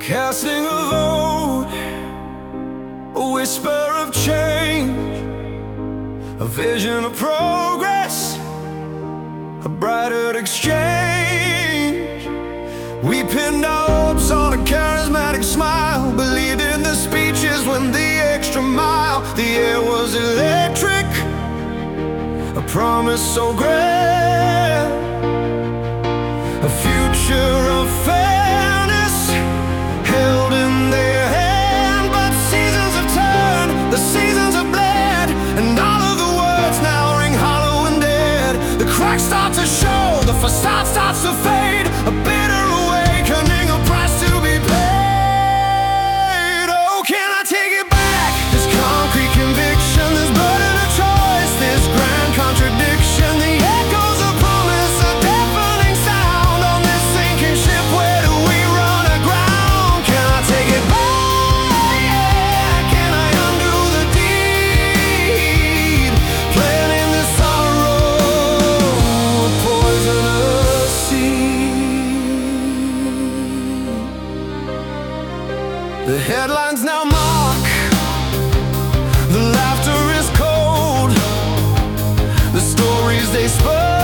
Casting a vote, a whisper of change, a vision of progress, a brighter exchange. We pinned our hopes on a charismatic smile, believed in the speeches when the extra mile. The air was electric, a promise so grand, a future of fairness held in their hand. But seasons have turned, the seasons have bled, and all of the words now ring hollow and dead. The cracks start to show, the facade starts to fade, a bitter awakening, a price to be paid. Oh, can I take it back? This concrete conviction, this burden of choice, this grand contradiction, the echoes of promise, a deafening sound on this sinking ship. Where do we run aground? Can I take it back? Can I undo the deed? Planting the sorrow, a poisonous seed. The headlines now mock, the laughter is cold, the stories they spur